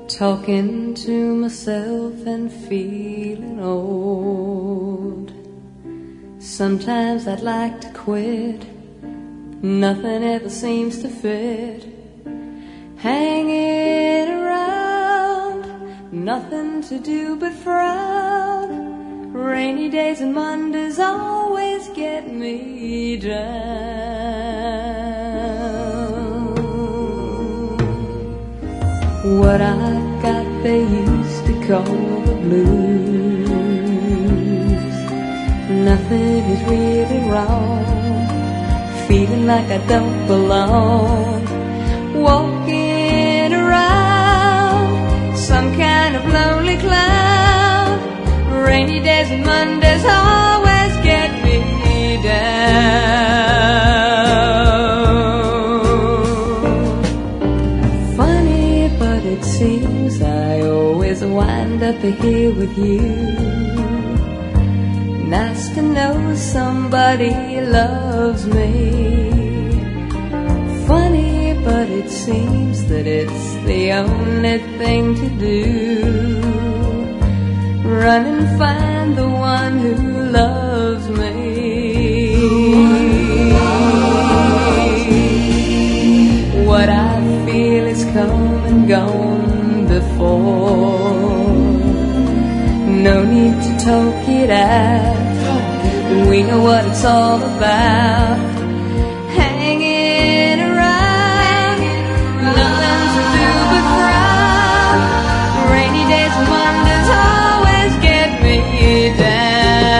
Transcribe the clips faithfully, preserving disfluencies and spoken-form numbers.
talking to myself and feeling old. Sometimes I'd like to quit, nothing ever seems to fit. Hanging around, nothing to do but frown. Rainy days and Mondays always get me down. What I've got they used to call the blues. Nothing is really wrong, feeling like I don't belong. Walking around some kind of lonely cloud. Rainy days and Mondays always get me down. Funny, but it seems I always wind up here with you. Nice to know somebody loves me. Funny, but it seems that it's the only thing to do. Run and find the one who loves me. What I feel is come and gone before. No need to talk it out, we know what it's all about. Hanging around, nothing to do but frown. Rainy days and Mondays always get me down.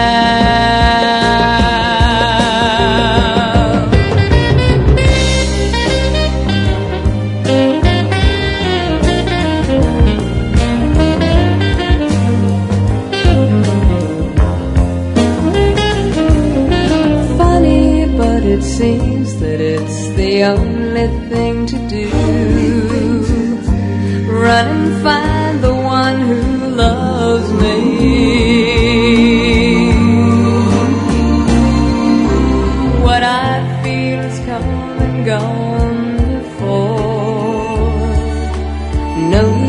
It seems that it's the only thing to do. Run and find the one who loves me. What I feel is come and gone before. No